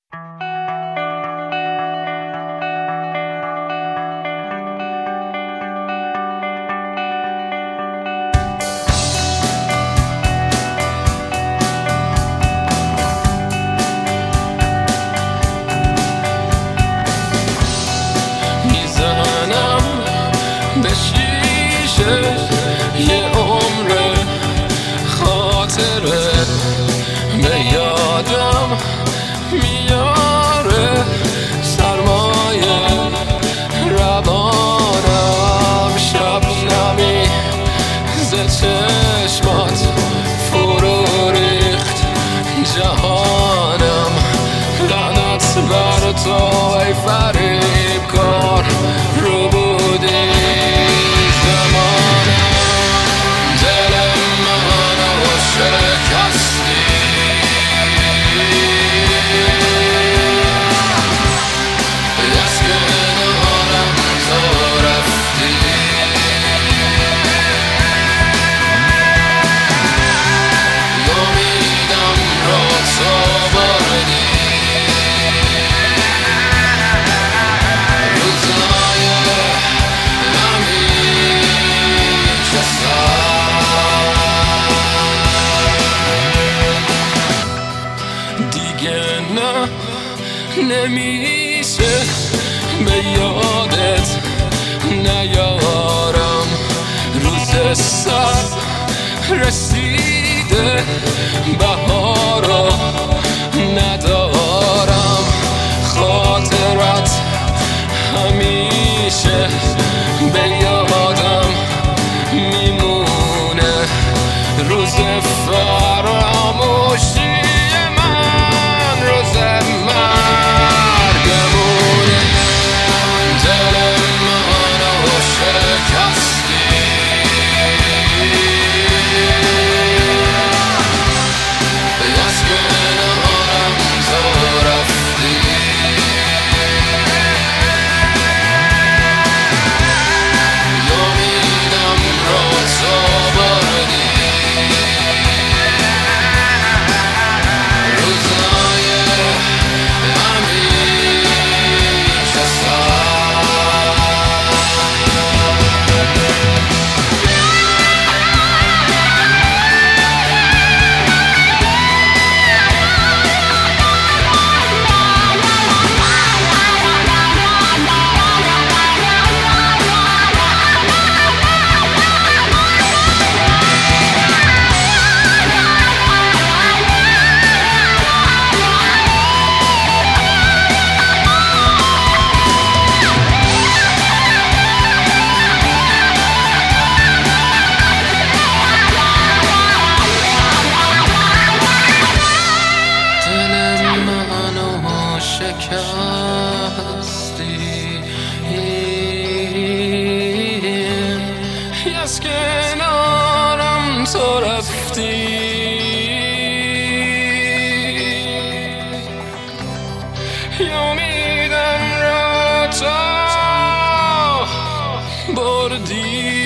به شیشه یه عمر خاطره به یادم میاره سرمایه روانم شبنمی ز چشمات فرو ریخت جهانم لعنت بر تو ای فریب کار رو بودی زمانم دل منو شکستی از کنارم تو رفتی امیدم را تو بردی دیگه نه نمیشه به یادت نیارم روز سر رسیده بهارا ندارم خاطرت همیشه به یادم میمونه روز فراموشی من روز مرگمونه دل منو شکستی از کنارم تو رفتی امیدم را تو بردی شکستی از کنارم تو رفتی امیدم را تو بردی